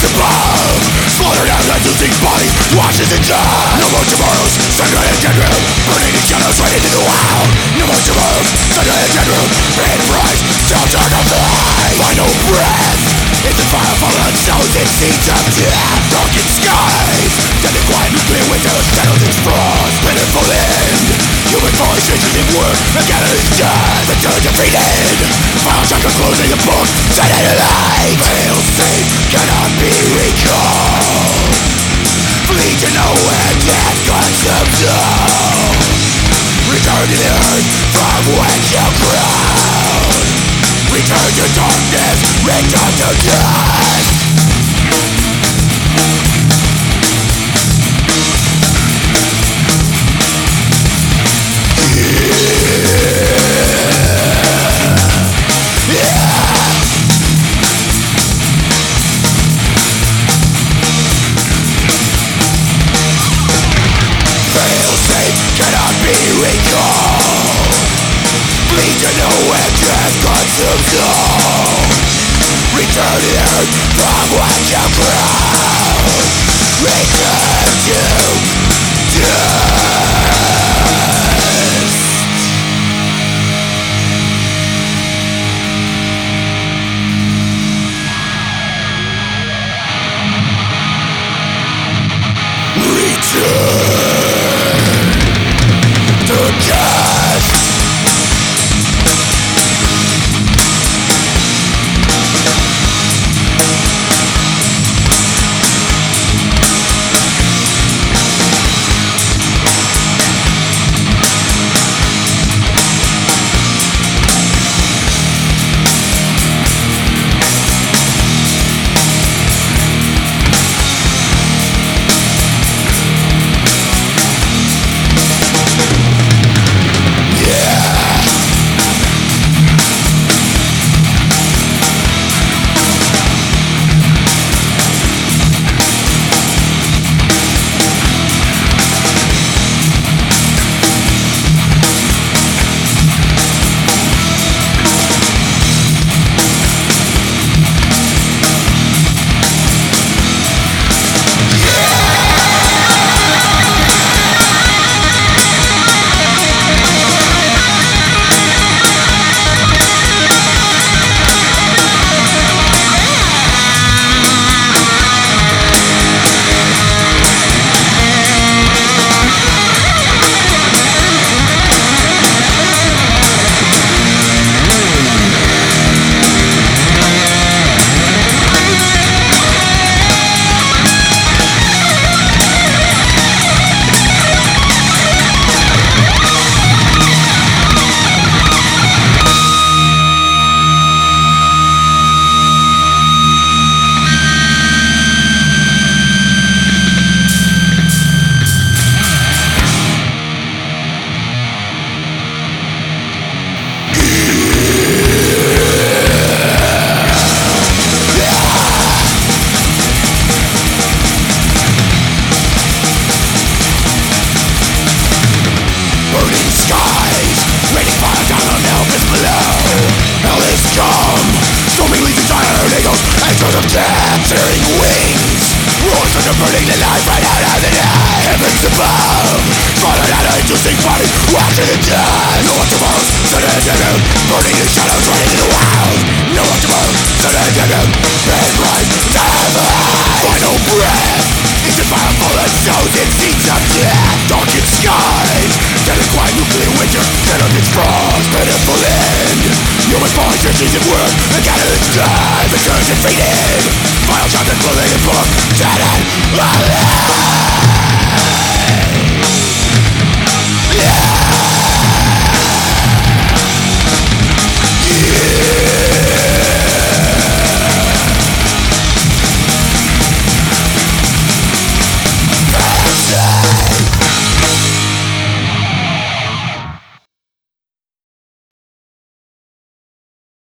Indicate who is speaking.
Speaker 1: above, slaughtered out like losing bodies, washes in dust. No more tomorrows, sunlight and dead room, burning in shadows right into the wild. No more tomorrows, sunlight and dead room, pain fries, still dark of the eye. Final breath, it's the fire fallen stones and seeds of death. Darkened skies, dead and quiet nuclear windows, settled in frost. Pitiful end, human folly changes in work, again it is death. Return defeated, final chapter closing the book, set it alive. Fail safe, cannot be recalled. Flee to nowhere, death consumes all. Return to the earth from whence you crawled. Return to darkness, return to dust. Cannot be recalled. Flee to nowhere, death consumes all. Return to the earth from whence you crawled. Return to dust. Tearing wings, roars under burning the life right out of the night. Heavens above, falling out of interesting body, watching the dust. No one tomorrow's sun and dead, burning in shadows right into the wild. No one tomorrow's sun and dead, red rise to heaven. Final breath, it's the fire fallen stones and seeds of death. Darkened skies, dead and quiet nuclear winter, settled in frost. Pitiful end, human folly changes in work, again it is death. Return defeated, final chapter clothing the book.